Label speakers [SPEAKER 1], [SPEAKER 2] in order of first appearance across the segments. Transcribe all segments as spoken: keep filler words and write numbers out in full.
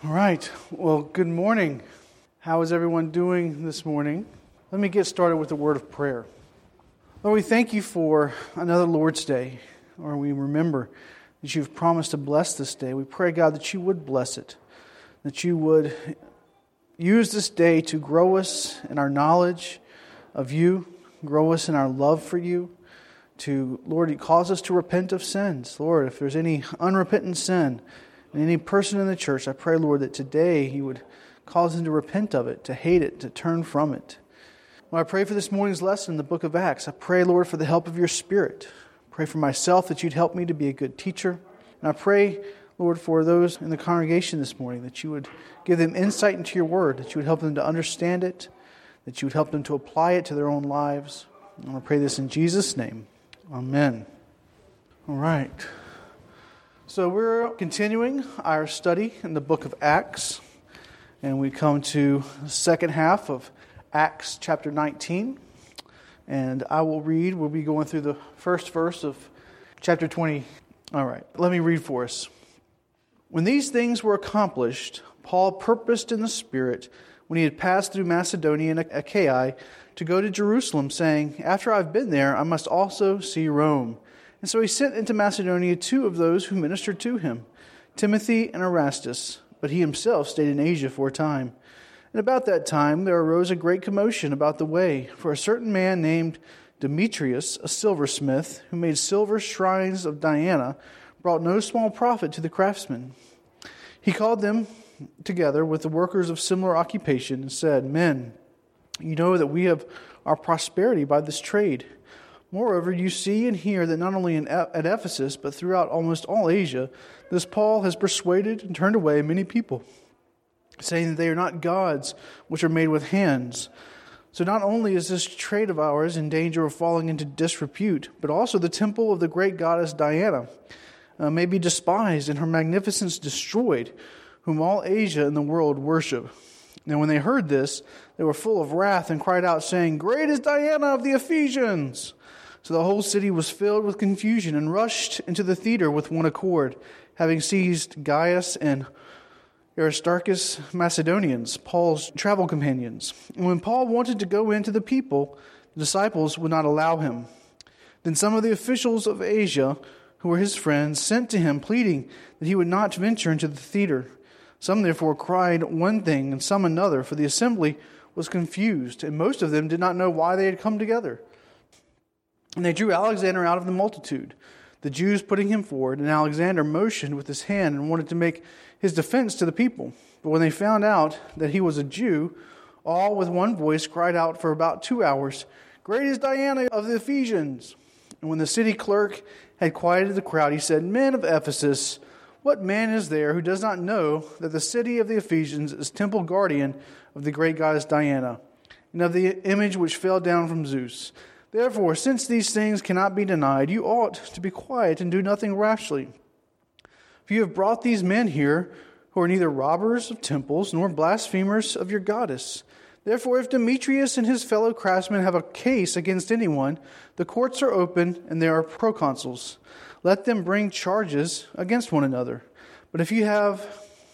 [SPEAKER 1] All right. Well, good morning. How is everyone doing this morning? Let me get started with a word of prayer. Lord, we thank you for another Lord's Day, or we remember that you've promised to bless this day. We pray, God, that you would bless it, that you would use this day to grow us in our knowledge of you, grow us in our love for you, to, Lord, cause us to repent of sins. Lord, if there's any unrepentant sin in any person in the church, I pray, Lord, that today you would cause them to repent of it, to hate it, to turn from it. Lord, I pray for this morning's lesson in the book of Acts. I pray, Lord, for the help of your Spirit. I pray for myself that you'd help me to be a good teacher. And I pray, Lord, for those in the congregation this morning, that you would give them insight into your word, that you would help them to understand it, that you would help them to apply it to their own lives. And I pray this in Jesus' name. Amen. All right. So we're continuing our study in the book of Acts, and we come to the second half of Acts chapter nineteen, and I will read, we'll be going through the first verse of chapter twenty. All right, let me read for us. When these things were accomplished, Paul purposed in the Spirit, when he had passed through Macedonia and Achaia, to go to Jerusalem, saying, after I've been there, I must also see Rome. And so he sent into Macedonia two of those who ministered to him, Timothy and Erastus, but he himself stayed in Asia for a time. And about that time there arose a great commotion about the way, for a certain man named Demetrius, a silversmith, who made silver shrines of Diana, brought no small profit to the craftsmen. He called them together with the workers of similar occupation and said, men, you know that we have our prosperity by this trade. Moreover, you see and hear that not only in, at Ephesus, but throughout almost all Asia, this Paul has persuaded and turned away many people, saying that they are not gods which are made with hands. So not only is this trade of ours in danger of falling into disrepute, but also the temple of the great goddess Diana uh, may be despised and her magnificence destroyed, whom all Asia and the world worship. Now when they heard this, they were full of wrath and cried out, saying, great is Diana of the Ephesians! So the whole city was filled with confusion and rushed into the theater with one accord, having seized Gaius and Aristarchus, Macedonians, Paul's travel companions. And when Paul wanted to go in to the people, the disciples would not allow him. Then some of the officials of Asia, who were his friends, sent to him, pleading that he would not venture into the theater. Some therefore cried one thing and some another, for the assembly was confused, and most of them did not know why they had come together. And they drew Alexander out of the multitude, the Jews putting him forward, and Alexander motioned with his hand and wanted to make his defense to the people. But when they found out that he was a Jew, all with one voice cried out for about two hours, great is Diana of the Ephesians! And when the city clerk had quieted the crowd, he said, men of Ephesus, what man is there who does not know that the city of the Ephesians is temple guardian of the great goddess Diana, and of the image which fell down from Zeus? Therefore, since these things cannot be denied, you ought to be quiet and do nothing rashly. For you have brought these men here who are neither robbers of temples nor blasphemers of your goddess. Therefore, if Demetrius and his fellow craftsmen have a case against anyone, the courts are open and there are proconsuls. Let them bring charges against one another. But if you have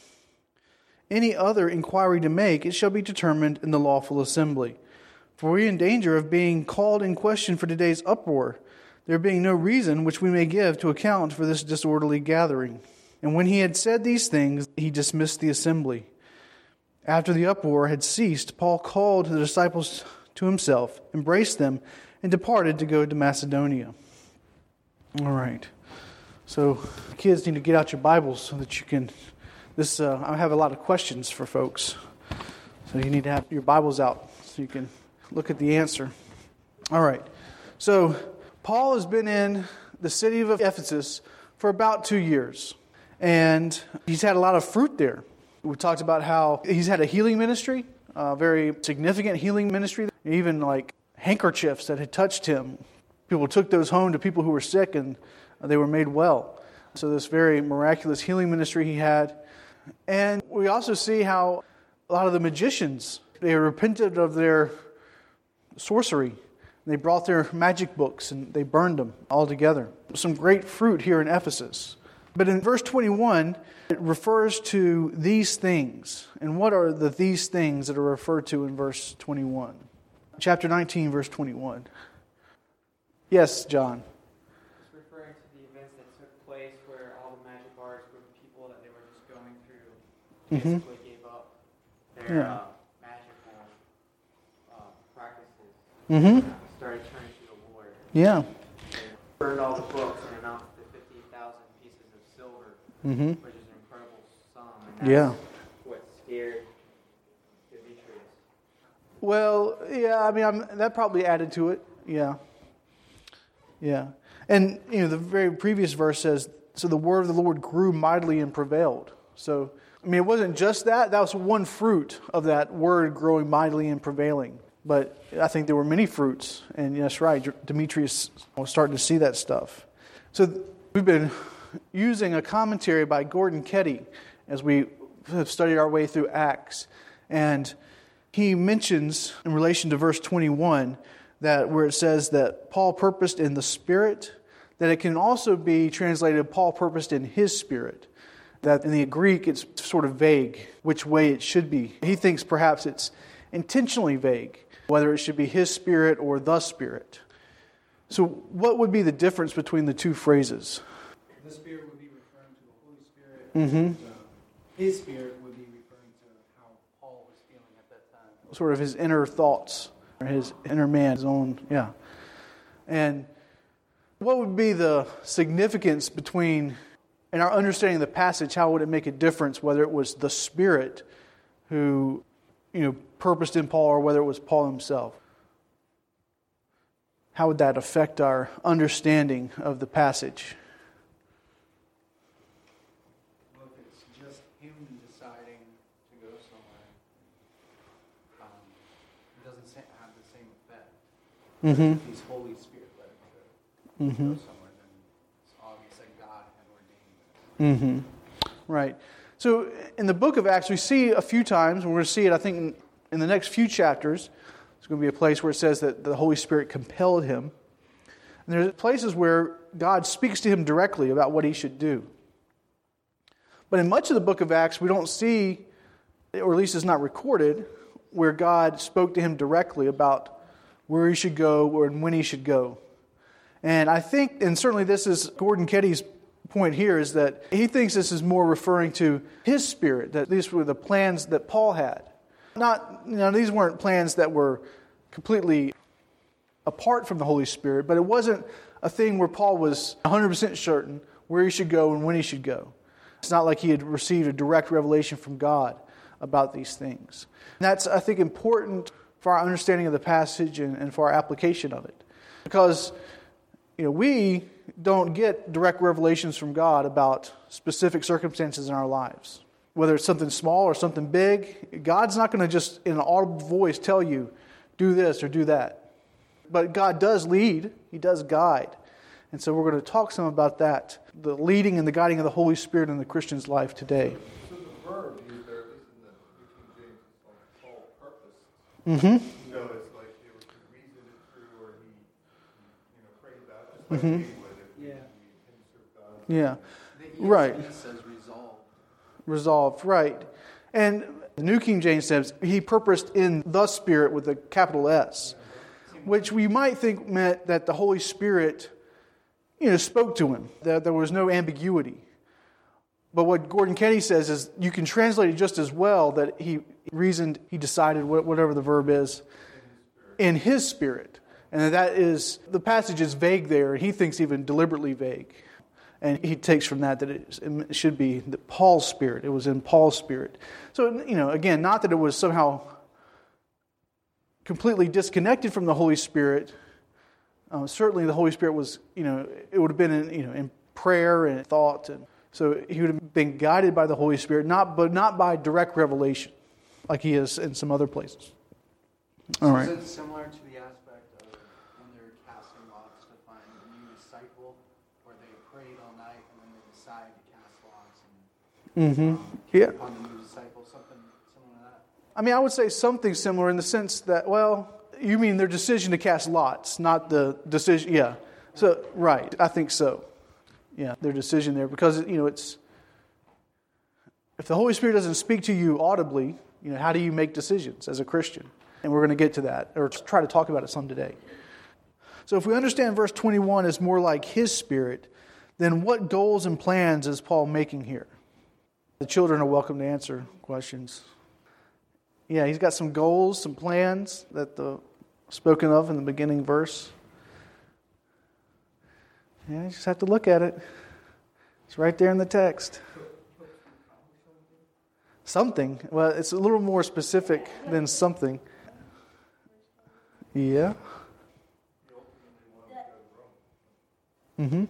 [SPEAKER 1] any other inquiry to make, it shall be determined in the lawful assembly. For we are in danger of being called in question for today's uproar, there being no reason which we may give to account for this disorderly gathering. And when he had said these things, he dismissed the assembly. After the uproar had ceased, Paul called the disciples to himself, embraced them, and departed to go to Macedonia. All right. So kids need to get out your Bibles so that you can, this, uh, I have a lot of questions for folks. So you need to have your Bibles out so you can look at the answer. All right. So Paul has been in the city of Ephesus for about two years. And he's had a lot of fruit there. We talked about how he's had a healing ministry, a very significant healing ministry. Even like handkerchiefs that had touched him. People took those home to people who were sick and they were made well. So this very miraculous healing ministry he had. And we also see how a lot of the magicians, they repented of their sorcery. They brought their magic books and they burned them all together. Some great fruit here in Ephesus. But in verse twenty-one, it refers to these things. And what are the these things that are referred to in verse twenty-one? Chapter nineteen, verse twenty-one. Yes, John.
[SPEAKER 2] It's referring to the events that took place where all the magic arts were people that they were just going through basically mm-hmm. gave up their yeah. uh, magical uh, practices.
[SPEAKER 1] Mm-hmm.
[SPEAKER 2] And started turning to the Lord.
[SPEAKER 1] Yeah.
[SPEAKER 2] They burned all the books and announced the fifty thousand pieces of silver,
[SPEAKER 1] mm-hmm.
[SPEAKER 2] which is an incredible sum. And that's
[SPEAKER 1] yeah.
[SPEAKER 2] what scared Demetrius.
[SPEAKER 1] Well, yeah, I mean, I'm, that probably added to it. Yeah. Yeah. And, you know, the very previous verse says, so the word of the Lord grew mightily and prevailed. So, I mean, it wasn't just that. That was one fruit of that word growing mightily and prevailing. But I think there were many fruits. And that's right, Demetrius was starting to see that stuff. So we've been using a commentary by Gordon Ketty as we have studied our way through Acts. And he mentions, in relation to verse twenty-one, that where it says that Paul purposed in the Spirit, that it can also be translated Paul purposed in his Spirit. That in the Greek it's sort of vague which way it should be. He thinks perhaps it's intentionally vague, whether it should be his Spirit or the Spirit. So what would be the difference between the two phrases?
[SPEAKER 3] The Spirit would be referring to the Holy Spirit.
[SPEAKER 1] Mm-hmm.
[SPEAKER 3] And, uh, his Spirit would be referring to how Paul was feeling at that time.
[SPEAKER 1] Sort of his inner thoughts. His inner man, his own, yeah. And what would be the significance between, in our understanding of the passage, how would it make a difference whether it was the Spirit who, you know, purposed in Paul or whether it was Paul himself? How would that affect our understanding of the passage?
[SPEAKER 3] Well, if it's just him deciding to go somewhere, um, it doesn't say, have the same effect.
[SPEAKER 1] Mm-hmm.
[SPEAKER 3] If he's Holy Spirit led to mm-hmm. go somewhere, then it's obvious that God had ordained it.
[SPEAKER 1] Mm-hmm. Right. So in the book of Acts, we see a few times, and we're going to see it, I think, in, in the next few chapters. There's going to be a place where it says that the Holy Spirit compelled him. And there's places where God speaks to him directly about what he should do. But in much of the book of Acts, we don't see, or at least it's not recorded, where God spoke to him directly about where he should go or when he should go. And I think, and certainly this is Gordon Ketty's point here, is that he thinks this is more referring to his Spirit, that these were the plans that Paul had. Not, you know, these weren't plans that were completely apart from the Holy Spirit, but it wasn't a thing where Paul was one hundred percent certain where he should go and when he should go. It's not like he had received a direct revelation from God about these things. And that's, I think, important for our understanding of the passage and, and for our application of it. Because, you know, we don't get direct revelations from God about specific circumstances in our lives. Whether it's something small or something big, God's not going to just in an audible voice tell you, do this or do that. But God does lead. He does guide. And so we're going to talk some about that, the leading and the guiding of the Holy Spirit in the Christian's life today.
[SPEAKER 4] So the verb used there, at least in the New King James, is like Paul purpose.
[SPEAKER 1] Mm-hmm.
[SPEAKER 4] So it's like it was he reasoned it through, or he, you know, prayed about it. Just like
[SPEAKER 1] mm-hmm.
[SPEAKER 4] David, if
[SPEAKER 3] yeah.
[SPEAKER 4] he served God.
[SPEAKER 1] Yeah.
[SPEAKER 3] The
[SPEAKER 1] right.
[SPEAKER 3] E S V says resolved.
[SPEAKER 1] Resolved, right. And the New King James says he purposed in the Spirit with a capital S, which we might think meant that the Holy Spirit, you know, spoke to him, that there was no ambiguity. But what Gordon Ketty says is you can translate it just as well that he reasoned, he decided, whatever the verb is, in his spirit. And that is, the passage is vague there, and he thinks even deliberately vague. And he takes from that that it should be the Paul's Spirit. It was in Paul's Spirit. So, you know, again, not that it was somehow completely disconnected from the Holy Spirit. Uh, certainly the Holy Spirit was, you know, it would have been in, you know, in prayer and thought. And so he would have been guided by the Holy Spirit, not but not by direct revelation, like he is in some other places. All
[SPEAKER 3] so
[SPEAKER 1] right.
[SPEAKER 3] Is it similar to the aspect of when they're casting lots to find a new disciple, where they prayed all night and then they decide to cast lots and
[SPEAKER 1] Mm-hmm.
[SPEAKER 3] um,
[SPEAKER 1] Yeah.
[SPEAKER 3] upon the new disciple, something similar to that?
[SPEAKER 1] I mean, I would say something similar in the sense that, well, you mean their decision to cast lots, not the decision, yeah. So, right, I think so. Yeah, their decision there. Because, you know, it's... If the Holy Spirit doesn't speak to you audibly, you know, how do you make decisions as a Christian? And we're going to get to that, or try to talk about it some today. So if we understand verse twenty-one is more like His Spirit, then what goals and plans is Paul making here? The children are welcome to answer questions. Yeah, he's got some goals, some plans that the spoken of in the beginning verse. Yeah, you just have to look at it. It's right there in the text. Something. Well, it's a little more specific than something. Yeah. Mm-hmm.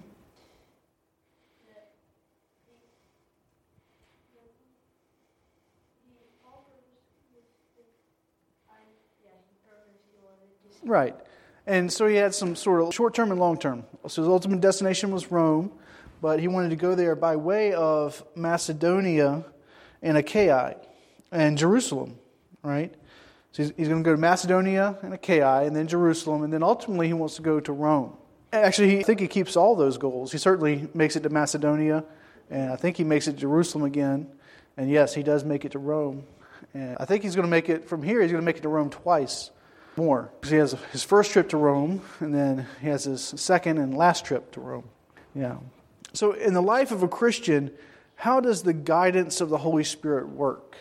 [SPEAKER 1] Right. And so he had some sort of short-term and long-term. So his ultimate destination was Rome, but he wanted to go there by way of Macedonia and Achaia and Jerusalem, right? So he's, he's going to go to Macedonia and Achaia and then Jerusalem, and then ultimately he wants to go to Rome. Actually, I think he keeps all those goals. He certainly makes it to Macedonia, and I think he makes it to Jerusalem again. And yes, he does make it to Rome. And I think he's going to make it, from here, he's going to make it to Rome twice more. Because he has his first trip to Rome, and then he has his second and last trip to Rome. Yeah. So in the life of a Christian, how does the guidance of the Holy Spirit work?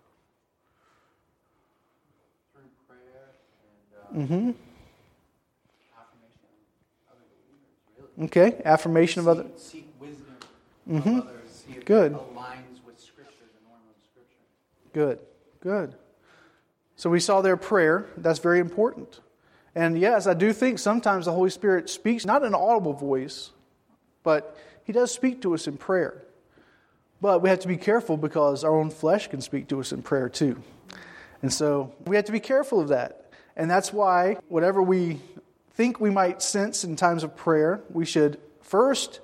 [SPEAKER 3] Through prayer and uh,
[SPEAKER 1] Mm-hmm.
[SPEAKER 3] affirmation of other believers, really.
[SPEAKER 1] Okay, affirmation of other...
[SPEAKER 3] Seek, seek wisdom
[SPEAKER 1] Mm-hmm.
[SPEAKER 3] of others. See if
[SPEAKER 1] Good.
[SPEAKER 3] it aligns with Scripture, the norm of Scripture.
[SPEAKER 1] Good, good. So we saw their prayer. That's very important. And yes, I do think sometimes the Holy Spirit speaks, not in an audible voice, but He does speak to us in prayer. But we have to be careful because our own flesh can speak to us in prayer too. And so we have to be careful of that. And that's why whatever we think we might sense in times of prayer, we should first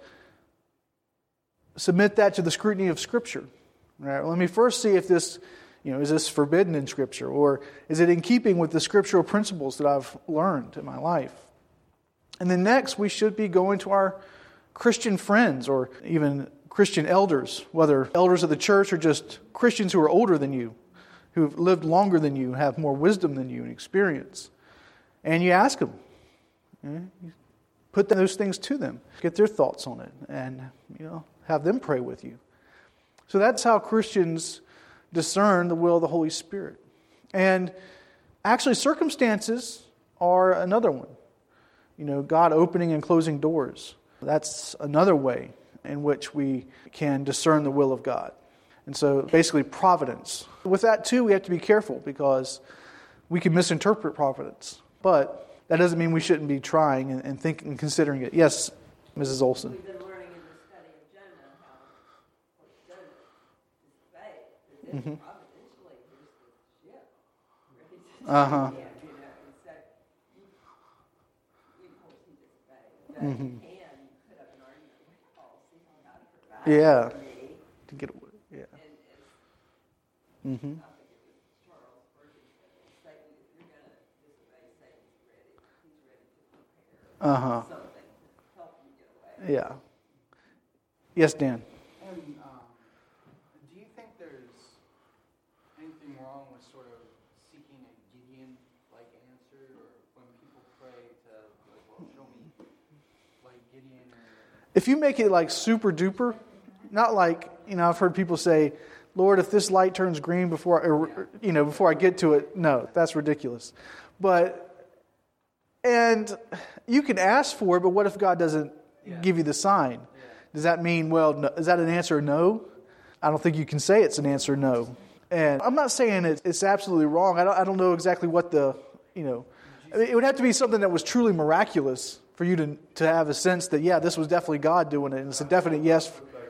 [SPEAKER 1] submit that to the scrutiny of Scripture. Right? Let me first see if this, you know, is this forbidden in Scripture, or is it in keeping with the scriptural principles that I've learned in my life? And then next, we should be going to our Christian friends or even Christian elders, whether elders of the church or just Christians who are older than you, who've lived longer than you, have more wisdom than you and experience. And you ask them. You put those things to them. Get their thoughts on it and, you know, have them pray with you. So that's how Christians discern the will of the Holy Spirit. And actually, circumstances are another one. You know, God opening and closing doors. That's another way in which we can discern the will of God. And so basically providence. With that too, we have to be careful because we can misinterpret providence. But that doesn't mean we shouldn't be trying and, and thinking and considering it. Yes, Missus Olson.
[SPEAKER 5] We've been learning in the study of Jonah how what Jonah disobeyed. But then
[SPEAKER 1] Mhm.
[SPEAKER 5] providentially, here's the ship. Ready to
[SPEAKER 1] Uh-huh.
[SPEAKER 5] take him, you know, and so, you, of course, he disobeyed. But
[SPEAKER 1] Mhm.
[SPEAKER 5] you can put up an argument with Paul, see how God provides
[SPEAKER 1] Yeah.
[SPEAKER 5] for me.
[SPEAKER 1] To get away. Yeah.
[SPEAKER 5] And it's,
[SPEAKER 1] Mm-hmm.
[SPEAKER 5] I think it was Charles Spurgeon said, Satan, if you're going to disobey Satan, he's ready. He's ready to prepare
[SPEAKER 1] Uh-huh.
[SPEAKER 5] something to help you get away.
[SPEAKER 1] Yeah. Yes, Dan.
[SPEAKER 3] And um, do you think there's anything wrong with sort of seeking a Gideon-like answer, or when people pray to, like, well, show me, like Gideon? Or,
[SPEAKER 1] If you make it like super duper, not like, you know, I've heard people say, Lord, if this light turns green before, I, or, you know, before I get to it, no, that's ridiculous. But, and you can ask for it, but what if God doesn't
[SPEAKER 3] Yeah.
[SPEAKER 1] give you the sign?
[SPEAKER 3] yeah.
[SPEAKER 1] Does that mean, well, no, is that an answer no? I don't think you can say it's an answer no. And I'm not saying it's, it's absolutely wrong. I don't, I don't know exactly what the, you know, I mean, it would have to be something that was truly miraculous for you to to have a sense that, yeah, this was definitely God doing it. And it's a definite yes.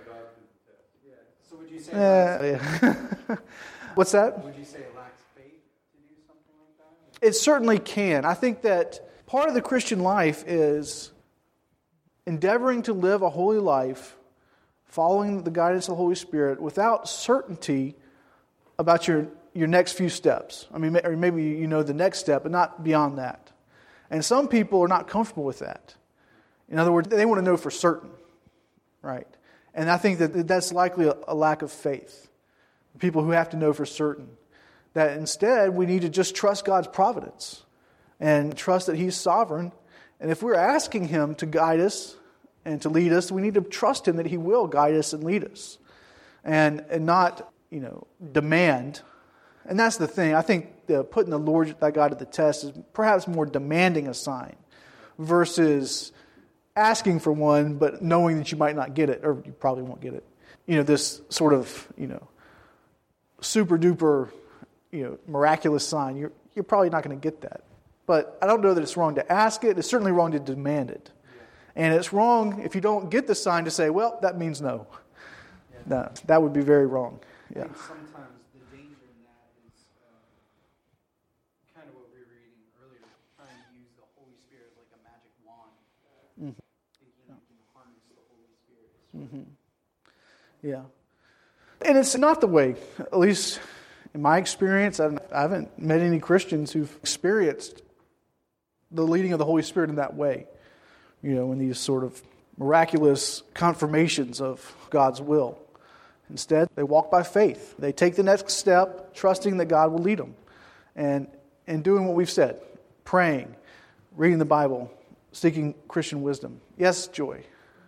[SPEAKER 3] So would you say it lacks,
[SPEAKER 1] Uh, yeah. What's that?
[SPEAKER 3] would you say it lacks faith to do something like that?
[SPEAKER 1] It certainly can. I think that part of the Christian life is endeavoring to live a holy life, following the guidance of the Holy Spirit without certainty about your, your next few steps. I mean, or maybe you know the next step, but not beyond that. And some people are not comfortable with that. In other words, they want to know for certain. right? And I think that that's likely a, a lack of faith. People who have to know for certain. That instead, we need to just trust God's providence and trust that He's sovereign. And if we're asking Him to guide us and to lead us, we need to trust Him that He will guide us and lead us. And, and not, you know, demand. And that's the thing. I think the, putting the Lord thy God to the test is perhaps more demanding a sign versus asking for one, but knowing that you might not get it, or you probably won't get it. You know, this sort of, you know, super duper, you know, miraculous sign. You're you're probably not going to get that. But I don't know that it's wrong to ask it. It's certainly wrong to demand it. Yeah. And it's wrong if you don't get the sign to say, well, that means no. Yeah. No, that would be very wrong. Yeah.
[SPEAKER 3] I think sometimes the danger in that is uh, kind of what we were reading earlier, trying to use the Holy Spirit as like a magic wand, uh, mm-hmm. thinking you can harness the Holy Spirit.
[SPEAKER 1] Mm-hmm. Yeah. And it's not the way, at least in my experience, I haven't met any Christians who've experienced the leading of the Holy Spirit in that way. You know, in these sort of miraculous confirmations of God's will. Instead, they walk by faith. They take the next step, trusting that God will lead them. And, and doing what we've said, praying, reading the Bible, seeking Christian wisdom. Yes, Joy?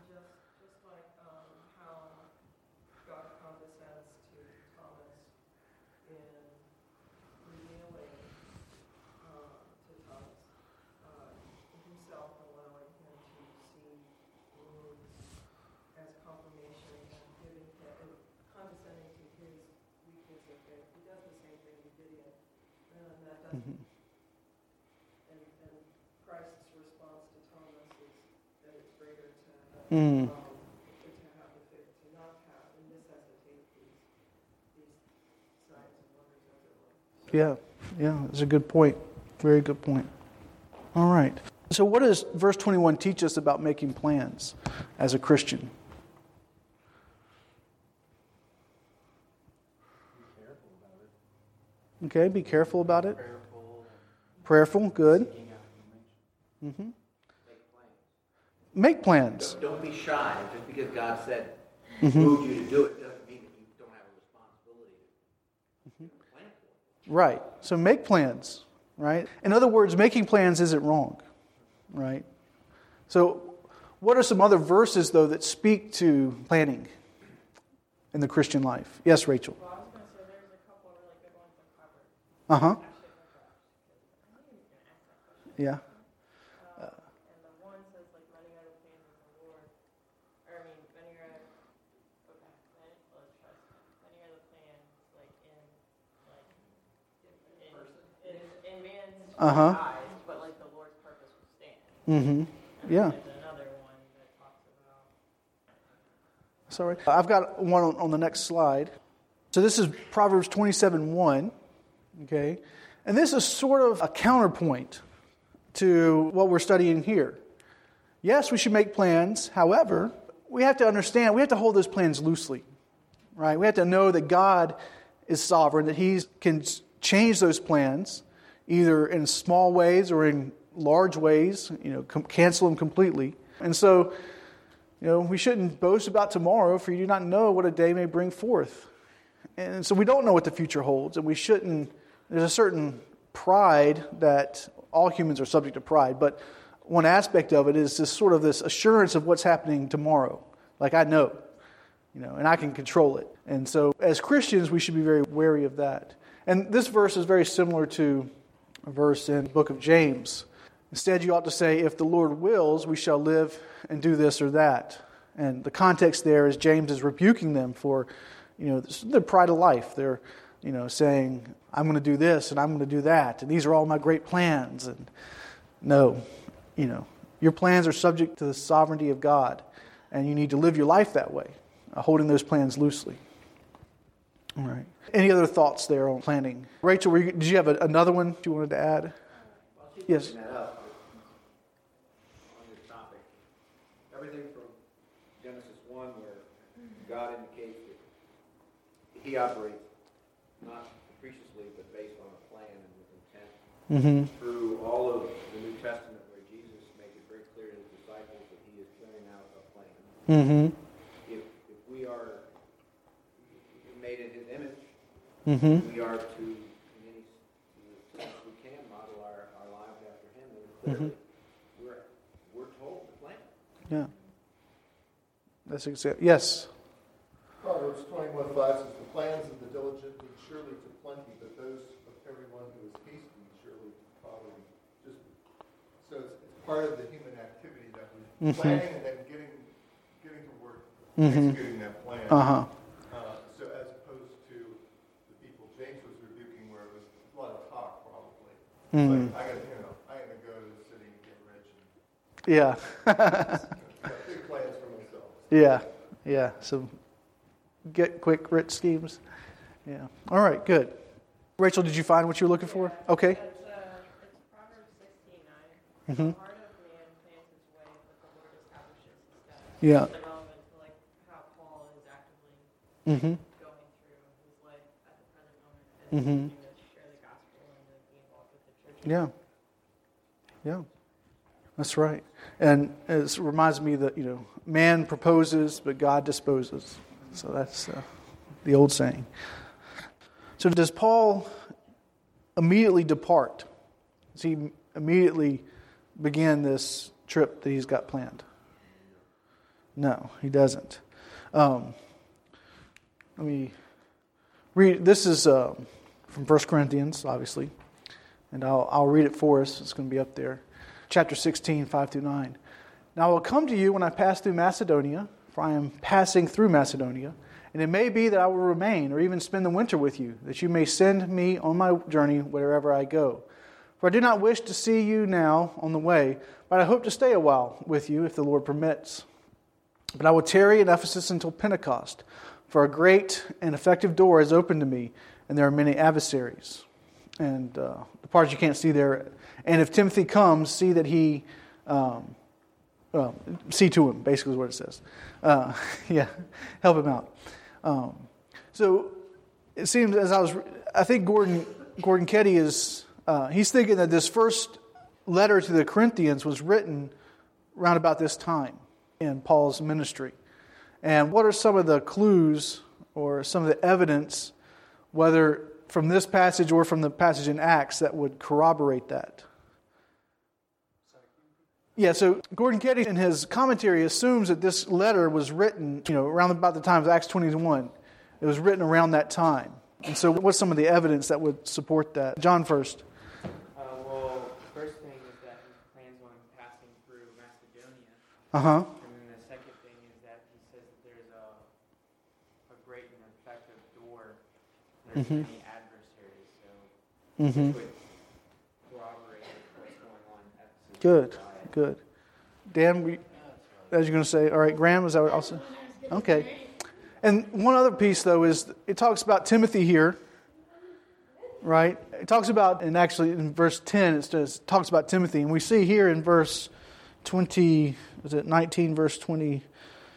[SPEAKER 5] Mm-hmm. And, and Christ's response to Thomas is that it's greater to,
[SPEAKER 1] Mm.
[SPEAKER 5] um, to have the faith to not have and necessitate these, these signs and wonders as it were.
[SPEAKER 1] Yeah, yeah, that's a good point. Very good point. All right. So what does verse twenty-one teach us about making plans as a Christian? Okay, be careful about it. Prayerful, good. Mm-hmm. Make plans.
[SPEAKER 6] Don't, don't be shy. Just because God said,
[SPEAKER 1] mm-hmm.
[SPEAKER 6] moved you to do it, doesn't mean that you don't have a responsibility to mm-hmm. plan for it.
[SPEAKER 1] Right. So make plans, right? In other words, making plans isn't wrong, right? So what are some other verses, though, that speak to planning in the Christian life? Yes, Rachel.
[SPEAKER 5] Well, I was going to say there's a couple of really good ones in Proverbs.
[SPEAKER 1] Uh-huh. Yeah.
[SPEAKER 5] Uh, and the one says, like, many are the plans of the Lord. Or, I mean, many are, okay, many, let's try this. Many are the plans, like, in, like, in, in, in man's
[SPEAKER 1] Uh-huh.
[SPEAKER 5] eyes, but, like, the Lord's purpose will stand.
[SPEAKER 1] Mm-hmm.
[SPEAKER 5] And
[SPEAKER 1] Yeah.
[SPEAKER 5] there's another one that talks about...
[SPEAKER 1] Sorry. I've got one on, on the next slide. So this is Proverbs twenty-seven one. Okay. And this is sort of a counterpoint to what we're studying here. Yes, we should make plans. However, we have to understand, we have to hold those plans loosely. Right? We have to know that God is sovereign, that He can change those plans either in small ways or in large ways, you know, com- cancel them completely. And so, you know, we shouldn't boast about tomorrow, for you do not know what a day may bring forth. And so we don't know what the future holds, and we shouldn't, there's a certain pride that all humans are subject to pride, but one aspect of it is this sort of this assurance of what's happening tomorrow. Like, I know, you know, and I can control it. And so as Christians, we should be very wary of that. And this verse is very similar to a verse in the book of James. Instead, you ought to say, if the Lord wills, we shall live and do this or that. And the context there is James is rebuking them for, you know, the pride of life. They're, you know, saying, I'm going to do this and I'm going to do that. And these are all my great plans. And no, you know, your plans are subject to the sovereignty of God. And you need to live your life that way, uh, holding those plans loosely. All right. Any other thoughts there on planning? Rachel, were you, did you have a, another one you wanted to add?
[SPEAKER 6] Well, keep
[SPEAKER 1] Yes.
[SPEAKER 6] that up on this topic. Everything from Genesis one, where God indicates that He operates not capriciously, but based on a plan and with intent.
[SPEAKER 1] Mm-hmm.
[SPEAKER 6] Through all of the New Testament, where Jesus makes it very clear to His disciples that He is carrying out a plan.
[SPEAKER 1] Mm-hmm. Mm-hmm.
[SPEAKER 6] We are to, in any sense we can, model our, our lives after him. And clearly,
[SPEAKER 1] Mm-hmm.
[SPEAKER 6] we're, we're told the plan.
[SPEAKER 1] Yeah. That's exactly, yes.
[SPEAKER 4] Proverbs twenty-one five says, the plans of the diligent lead surely to plenty, but those of everyone who is hasty surely to poverty. Just, so it's, it's part of the human activity that we're
[SPEAKER 1] Mm-hmm.
[SPEAKER 4] planning and then getting getting to work,
[SPEAKER 1] Mm-hmm.
[SPEAKER 4] executing that plan.
[SPEAKER 1] Uh-huh.
[SPEAKER 4] Uh, so as opposed to the people James was rebuking, where it was a lot of talk, probably.
[SPEAKER 1] Mm-hmm.
[SPEAKER 4] Like, I got, you know, I got to go to the city and get rich and
[SPEAKER 1] Yeah.
[SPEAKER 4] got big plans for myself.
[SPEAKER 1] Yeah. Yeah. So get quick rich schemes. Yeah. All right, good. Rachel, did you find what you were looking for? Okay.
[SPEAKER 5] It's, uh, it's Proverbs sixteen nine.
[SPEAKER 1] Mm-hmm.
[SPEAKER 5] The heart of man plans his way, but the Lord establishes his steps.
[SPEAKER 1] Yeah.
[SPEAKER 5] It's relevant to like how Paul is actively
[SPEAKER 1] Mm-hmm.
[SPEAKER 5] going through his life at the present moment and
[SPEAKER 1] Mhm.
[SPEAKER 5] continuing to share the gospel and to be involved with the church.
[SPEAKER 1] Yeah. Yeah. That's right. And it reminds me that, you know, man proposes, but God disposes. So that's uh, the old saying. So does Paul immediately depart? Does he immediately begin this trip that he's got planned? No, he doesn't. Um, let me read. This is uh, from First Corinthians, obviously. And I'll, I'll read it for us. It's going to be up there. Chapter sixteen, five through nine. Now I will come to you when I pass through Macedonia, for I am passing through Macedonia. And it may be that I will remain or even spend the winter with you, that you may send me on my journey wherever I go. For I do not wish to see you now on the way, but I hope to stay a while with you if the Lord permits. But I will tarry in Ephesus until Pentecost, for a great and effective door is open to me, and there are many adversaries. And uh, the parts you can't see there. And if Timothy comes, see that he, um, well, see to him, basically is what it says. Uh, yeah, help him out. Um, so it seems as I was, I think Gordon Gordon Ketty is, uh, he's thinking that this first letter to the Corinthians was written around about this time in Paul's ministry. And what are some of the clues or some of the evidence, whether from this passage or from the passage in Acts, that would corroborate that? Yeah, so Gordon Ketty in his commentary assumes that this letter was written, you know, around about the time of Acts twenty-one. It was written around that time. And so what's some of the evidence that would support that? John first.
[SPEAKER 2] Uh, well, the first thing is that he plans on passing through Macedonia.
[SPEAKER 1] Uh-huh.
[SPEAKER 2] And then the second thing is that he says that there's a, a great and effective door. There's
[SPEAKER 1] Mhm.
[SPEAKER 2] many adversaries, so
[SPEAKER 1] Mm-hmm.
[SPEAKER 2] it would corroborate what's going on at the
[SPEAKER 1] Good, good. Dan, we, as you're going to say, all right, Graham, is that what also? Okay. And one other piece, though, is it talks about Timothy here, right? It talks about, and actually in verse ten, it says, it talks about Timothy. And we see here in verse twenty, is it nineteen, verse twenty-two,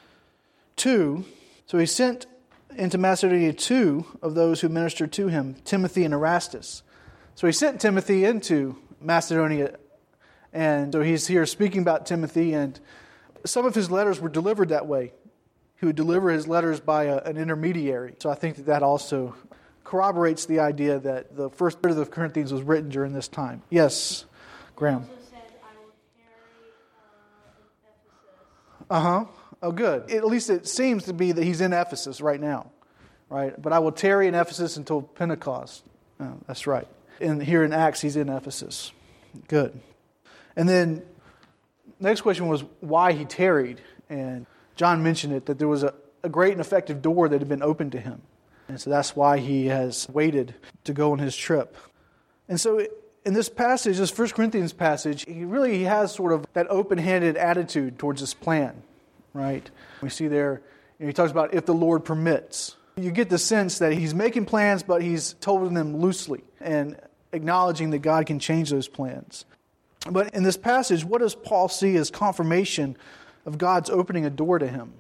[SPEAKER 1] so he sent into Macedonia two of those who ministered to him, Timothy and Erastus. So he sent Timothy into Macedonia, and so he's here speaking about Timothy, and some of his letters were delivered that way. He would deliver his letters by a, an intermediary. So I think that that also corroborates the idea that the first bit of the Corinthians was written during this time. Yes, Graham.
[SPEAKER 7] It also said, I will tarry uh, in Ephesus.
[SPEAKER 1] Uh-huh. Oh, good. At least it seems to be that he's in Ephesus right now, right? But I will tarry in Ephesus until Pentecost. Oh, that's right. And here in Acts, he's in Ephesus. Good. And then next question was why he tarried. And John mentioned it, that there was a, a great and effective door that had been opened to him. And so that's why he has waited to go on his trip. And so in this passage, this First Corinthians passage, he really he has sort of that open-handed attitude towards this plan, right? We see there, you know, he talks about if the Lord permits. You get the sense that he's making plans, but he's told them loosely and acknowledging that God can change those plans. But in this passage, what does Paul see as confirmation of God's opening a door to him?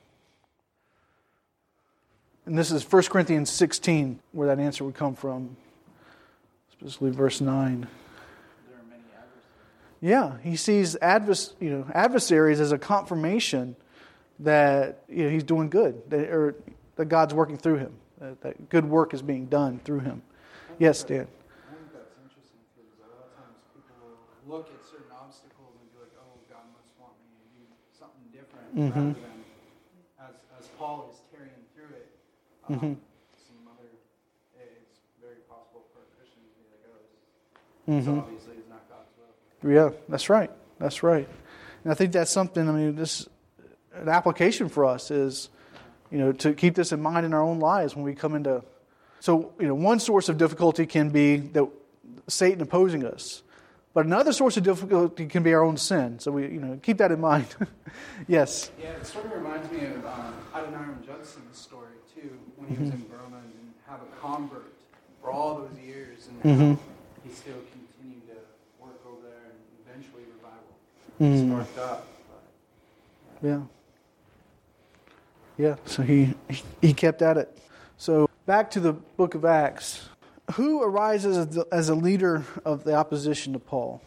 [SPEAKER 1] And this is First Corinthians sixteen, where that answer would come from, especially verse nine.
[SPEAKER 3] There are many adversaries.
[SPEAKER 1] Yeah, he sees advers- you know, adversaries as a confirmation that you know, he's doing good, that, or that God's working through him. That, that good work is being done through him. Yes, Dan.
[SPEAKER 3] I think that's interesting because a lot of times people will look at certain obstacles and be like, oh, God must want me to do something different,
[SPEAKER 1] Mm-hmm.
[SPEAKER 3] rather than as, as Paul is tarrying through it, um,
[SPEAKER 1] Mm-hmm.
[SPEAKER 3] some other, it's very possible for a Christian to be like, oh, this, this
[SPEAKER 1] Mm-hmm.
[SPEAKER 3] obviously is not God's will.
[SPEAKER 1] Yeah, that's right. That's right. And I think that's something, I mean, this an application for us is, you know, to keep this in mind in our own lives when we come into. So, you know, one source of difficulty can be that Satan opposing us. But another source of difficulty can be our own sin. So we, you know, keep that in mind. Yes.
[SPEAKER 3] Yeah, it sort of reminds me of um, Adoniram Judson's story, too, when he was in Burma and didn't have a convert for all those years, and
[SPEAKER 1] Mhm.
[SPEAKER 3] how he still continued to work over there, and eventually revival
[SPEAKER 1] Mhm.
[SPEAKER 3] sparked up.
[SPEAKER 1] Yeah. Yeah, so he, he kept at it. So back to the book of Acts. Who arises as, the, as a leader of the opposition to Paul?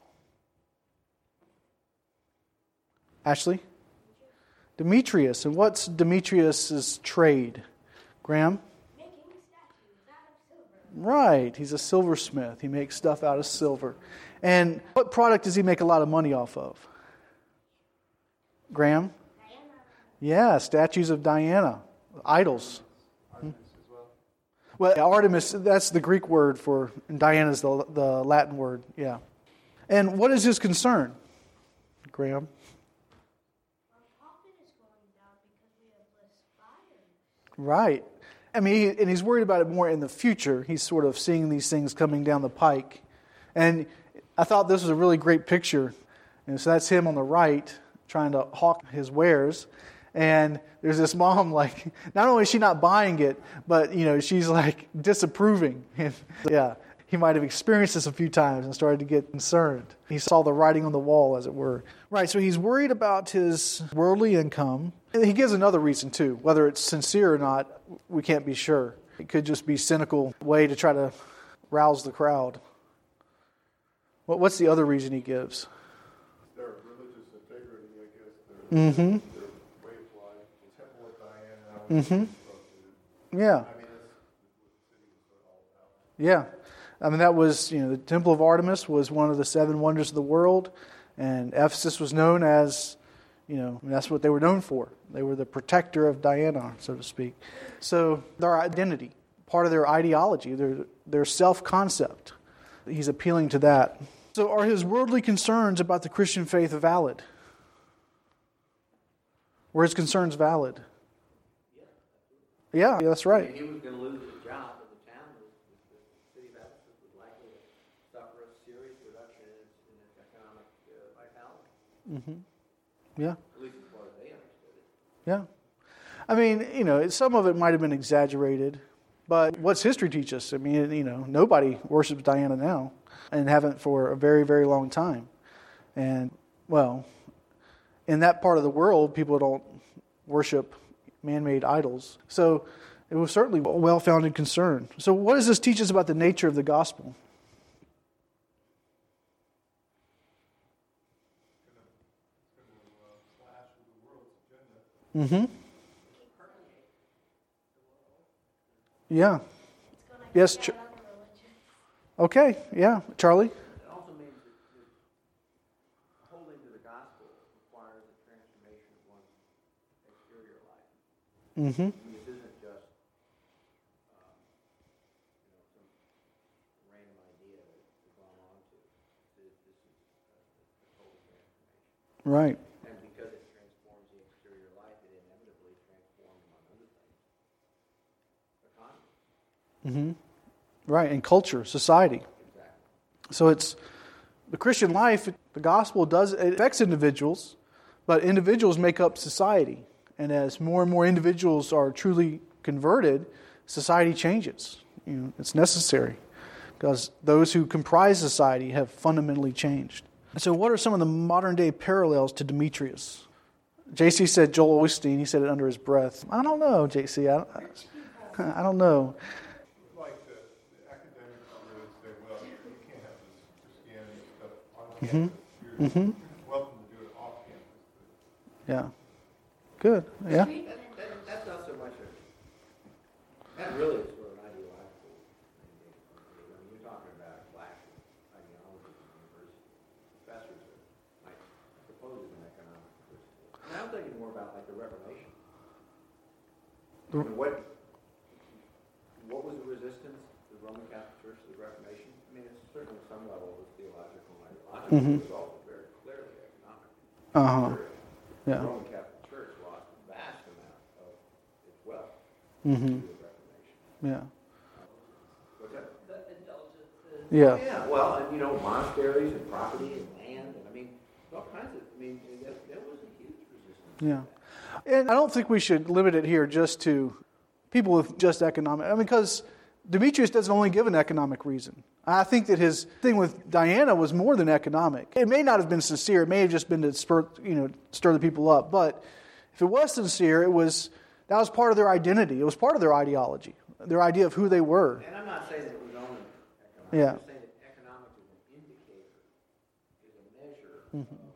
[SPEAKER 1] Ashley? Demetrius. And what's Demetrius' trade? Graham?
[SPEAKER 7] Making statues out of silver.
[SPEAKER 1] Right. He's a silversmith. He makes stuff out of silver. And what product does he make a lot of money off of? Graham?
[SPEAKER 7] Diana.
[SPEAKER 1] Yeah, statues of Diana. Idols.
[SPEAKER 3] Artemis as well.
[SPEAKER 1] Well, Artemis, that's the Greek word for, and Diana's the, the Latin word, yeah. And what is his concern, Graham?
[SPEAKER 7] Our profit is going down because we have less buyers.
[SPEAKER 1] Right. I mean, he, and he's worried about it more in the future. He's sort of seeing these things coming down the pike. And I thought this was a really great picture. And so that's him on the right trying to hawk his wares. And there's this mom, like, not only is she not buying it, but, you know, she's, like, disapproving. And, yeah, he might have experienced this a few times and started to get concerned. He saw the writing on the wall, as it were. Right, so he's worried about his worldly income. And he gives another reason, too. Whether it's sincere or not, we can't be sure. It could just be a cynical way to try to rouse the crowd. What, what's the other reason he gives?
[SPEAKER 4] Their religious integrity, I guess, their,
[SPEAKER 1] Mm-hmm.
[SPEAKER 4] their way of life, the temple of Diana.
[SPEAKER 1] Mm-hmm. Yeah.
[SPEAKER 4] I mean, that's what the city was all about.
[SPEAKER 1] Yeah. I mean, that was, you know, the Temple of Artemis was one of the seven wonders of the world. And Ephesus was known as, you know, I mean, that's what they were known for. They were the protector of Diana, so to speak. So their identity, part of their ideology, their, their self-concept, he's appealing to that. So are his worldly concerns about the Christian faith valid? Were his concerns valid? Yeah, that's right.
[SPEAKER 6] And he was going to lose his job, but the town was, the city of Ephesus was likely to suffer a serious reduction in its, in its economic uh, vitality.
[SPEAKER 1] Mm-hmm. Yeah.
[SPEAKER 6] At least as far as they understood it.
[SPEAKER 1] Yeah. I mean, you know, some of it might have been exaggerated, but what's history teach us? I mean, you know, nobody worships Diana now and haven't for a very, very long time. And, well, in that part of the world, people don't worship man-made idols. So it was certainly a well-founded concern. So what does this teach us about the nature of the gospel? Mm-hmm. Yeah.
[SPEAKER 7] It's going to
[SPEAKER 1] Yes,
[SPEAKER 7] kick
[SPEAKER 1] Ch-
[SPEAKER 7] out other religions.
[SPEAKER 1] Okay. Yeah. Charlie?
[SPEAKER 6] It also means that, that holding to the gospel requires a transformation of one's exterior life.
[SPEAKER 1] Mm-hmm.
[SPEAKER 6] I mean, this isn't just, um, you know, some random idea that we've gone on to. This, this is a, a total transformation.
[SPEAKER 1] Right.
[SPEAKER 6] And because it transforms the exterior life, it inevitably transforms, among other things, economy.
[SPEAKER 1] Mm-hmm. Right, and culture, society.
[SPEAKER 6] Exactly.
[SPEAKER 1] So it's the Christian life, the gospel does, it affects individuals, but individuals make up society. And as more and more individuals are truly converted, society changes. You know, it's necessary because those who comprise society have fundamentally changed. So what are some of the modern day parallels to Demetrius? J C said Joel Osteen. He said it under his breath. I don't know, J C. I don't, I don't know.
[SPEAKER 4] Like the, the academics really say, well, you can't have this Christianity stuff on
[SPEAKER 1] Mhm.
[SPEAKER 4] campus. You're,
[SPEAKER 1] Mhm.
[SPEAKER 4] you're welcome to do it off campus.
[SPEAKER 1] Yeah. Good. Yeah.
[SPEAKER 6] That, that, that's not so much a, that professors that might propose an economic principle. And I'm thinking more about like the Reformation. I mean, what what was the resistance to the Roman Catholic Church to the Reformation? I mean, it's certainly some level of theological and ideological, mm-hmm. but it was also very clearly economic.
[SPEAKER 1] Uh-huh.
[SPEAKER 6] The
[SPEAKER 1] Yeah.
[SPEAKER 6] Roman Catholic Church lost a vast amount of its wealth
[SPEAKER 1] Mm-hmm.
[SPEAKER 6] to the Reformation.
[SPEAKER 1] Yeah.
[SPEAKER 6] What's that?
[SPEAKER 5] The indulgences.
[SPEAKER 1] Yeah.
[SPEAKER 6] Oh, yeah, well, and you know, monasteries and property and land, and I mean, all kinds of, I mean, that, that was a huge resistance.
[SPEAKER 1] Yeah. And I don't think we should limit it here just to people with just economic. I mean, because Demetrius doesn't only give an economic reason. I think that his thing with Diana was more than economic. It may not have been sincere. It may have just been to spur, you know, stir the people up. But if it was sincere, it was that was part of their identity. It was part of their ideology, their idea of who they were.
[SPEAKER 6] And I'm not saying that it was only economic.
[SPEAKER 1] Yeah.
[SPEAKER 6] I'm saying that economics is an indicator, is a measure
[SPEAKER 1] Mm-hmm.
[SPEAKER 6] of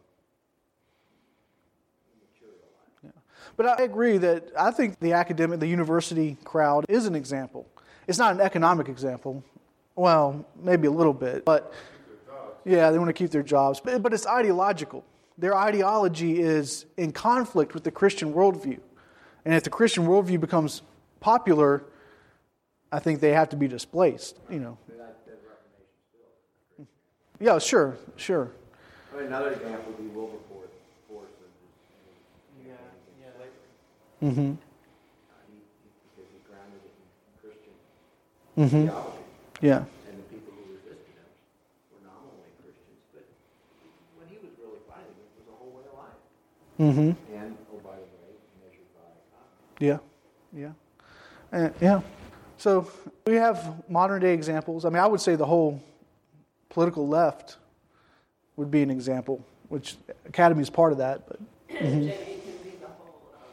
[SPEAKER 6] material life.
[SPEAKER 1] But I agree that I think the academic, the university crowd is an example. It's not an economic example. Well, maybe a little bit. But yeah, they want to keep their jobs. But, but it's ideological. Their ideology is in conflict with the Christian worldview. And if the Christian worldview becomes popular, I think they have to be displaced, you know.
[SPEAKER 6] But that, that Reformation still.
[SPEAKER 1] Yeah, sure, sure.
[SPEAKER 6] I mean, another example would be Wilberforce. Force and his,
[SPEAKER 2] Yeah, yeah, like
[SPEAKER 1] Mm-hmm.
[SPEAKER 6] uh, he, he, because he grounded it in Christian
[SPEAKER 1] Mm-hmm.
[SPEAKER 6] theology.
[SPEAKER 1] Yeah.
[SPEAKER 6] And the people who resisted him were nominally Christians, but when he was really fighting, it was a whole way of life.
[SPEAKER 1] Mm-hmm.
[SPEAKER 6] And, oh, by the way, measured by economy.
[SPEAKER 1] Yeah, yeah, Uh, yeah. So we have modern day examples. I mean, I would say the whole political left would be an example, which Academy is part of that. But
[SPEAKER 5] Jamie, it can be the whole um,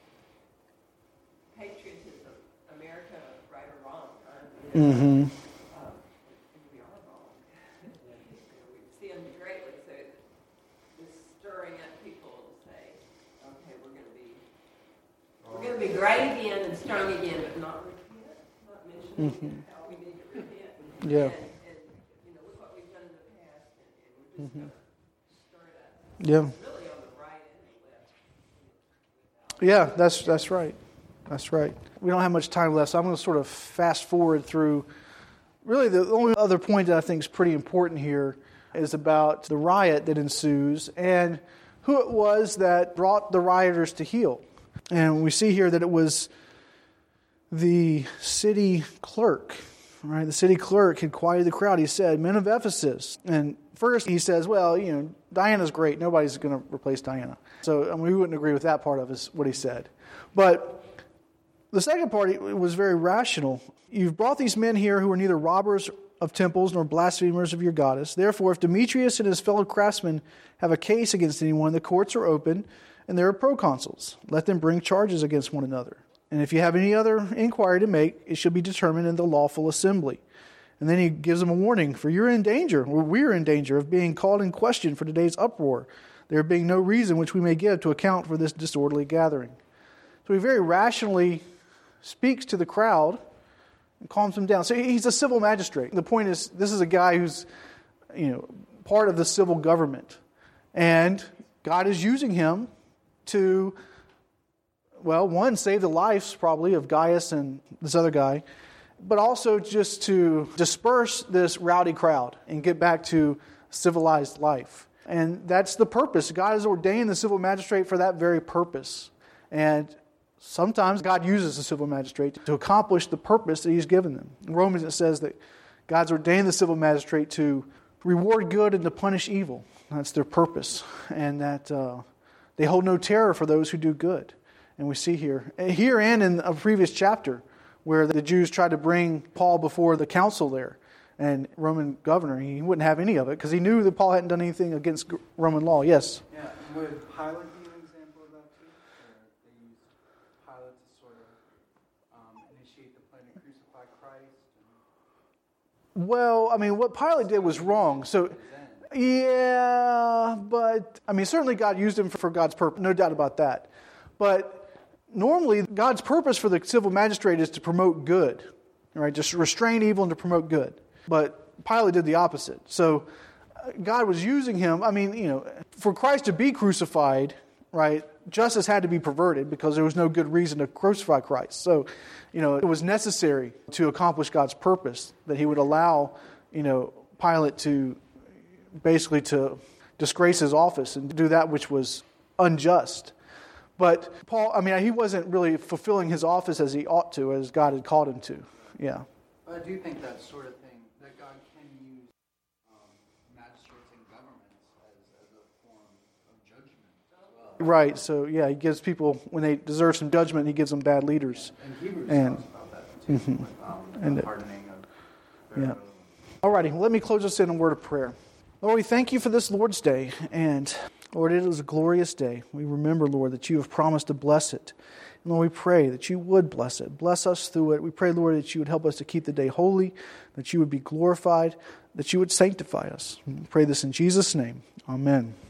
[SPEAKER 5] patriotism, America, right or wrong. Right? You know,
[SPEAKER 1] mm-hmm.
[SPEAKER 5] um, we are wrong. We see them greatly, so it's stirring up people to say, okay, we're going to be we're going to be great again and strong again, but not repent, not mentioning
[SPEAKER 1] Mm-hmm.
[SPEAKER 5] how we need to repent.
[SPEAKER 1] Yeah.
[SPEAKER 5] And, and you know, look what we've done in the past, and, and we're just
[SPEAKER 1] Mm-hmm.
[SPEAKER 5] going to stir it up.
[SPEAKER 1] Yeah,
[SPEAKER 5] It's really on the right and the left.
[SPEAKER 1] yeah. That's that's right. That's right. We don't have much time left, so I'm going to sort of fast forward through. Really, the only other point that I think is pretty important here is about the riot that ensues and who it was that brought the rioters to heel. And we see here that it was the city clerk, right? The city clerk had quieted the crowd. He said, "Men of Ephesus." And first he says, well, you know, Diana's great. Nobody's going to replace Diana. So I mean, we wouldn't agree with that part of his, what he said. But the second part was very rational. "You've brought these men here who are neither robbers of temples nor blasphemers of your goddess. Therefore, if Demetrius and his fellow craftsmen have a case against anyone, the courts are open and there are proconsuls. Let them bring charges against one another. And if you have any other inquiry to make, it shall be determined in the lawful assembly." And then he gives them a warning, "For you're in danger, or we're in danger, of being called in question for today's uproar, there being no reason which we may give to account for this disorderly gathering." So he very rationally speaks to the crowd and calms them down. So he's a civil magistrate. The point is, this is a guy who's, you know, part of the civil government. And God is using him to, well, one, save the lives probably of Gaius and this other guy, but also just to disperse this rowdy crowd and get back to civilized life. And that's the purpose. God has ordained the civil magistrate for that very purpose. And sometimes God uses the civil magistrate to accomplish the purpose that He's given them. In Romans it says that God's ordained the civil magistrate to reward good and to punish evil. That's their purpose. And that uh, they hold no terror for those who do good. And we see here, here and in a previous chapter, where the Jews tried to bring Paul before the council there. And Roman governor, he wouldn't have any of it because he knew that Paul hadn't done anything against Roman law. Yes?
[SPEAKER 3] Yeah, would Pilate be an example of that too? Where they used Pilate to sort of um, initiate the plan to crucify Christ? And
[SPEAKER 1] Well, I mean, what Pilate did was wrong. So, yeah, but, I mean, certainly God used him for God's purpose, no doubt about that. But normally, God's purpose for the civil magistrate is to promote good, right? Just restrain evil and to promote good. But Pilate did the opposite. So God was using him. I mean, you know, for Christ to be crucified, right, justice had to be perverted because there was no good reason to crucify Christ. So, you know, it was necessary to accomplish God's purpose that he would allow, you know, Pilate to basically to disgrace his office and do that which was unjust. But Paul, I mean, he wasn't really fulfilling his office as he ought to, as God had called him to. Yeah.
[SPEAKER 3] But I do think that sort of thing, that God can use um, magistrates and governments as, as a form of judgment as well.
[SPEAKER 1] Right. So, yeah, he gives people, when they deserve some judgment, he gives them bad leaders.
[SPEAKER 3] And Hebrews
[SPEAKER 1] And-
[SPEAKER 3] talks about that too,
[SPEAKER 1] Mhm.
[SPEAKER 3] with um,
[SPEAKER 1] And
[SPEAKER 3] the
[SPEAKER 1] it-
[SPEAKER 3] hardening of
[SPEAKER 1] Yeah.
[SPEAKER 3] Pharaoh.
[SPEAKER 1] All righty, let me close us in a word of prayer. Lord, we thank you for this Lord's Day. And, Lord, it is a glorious day. We remember, Lord, that you have promised to bless it. And, Lord, we pray that you would bless it. Bless us through it. We pray, Lord, that you would help us to keep the day holy, that you would be glorified, that you would sanctify us. We pray this in Jesus' name. Amen.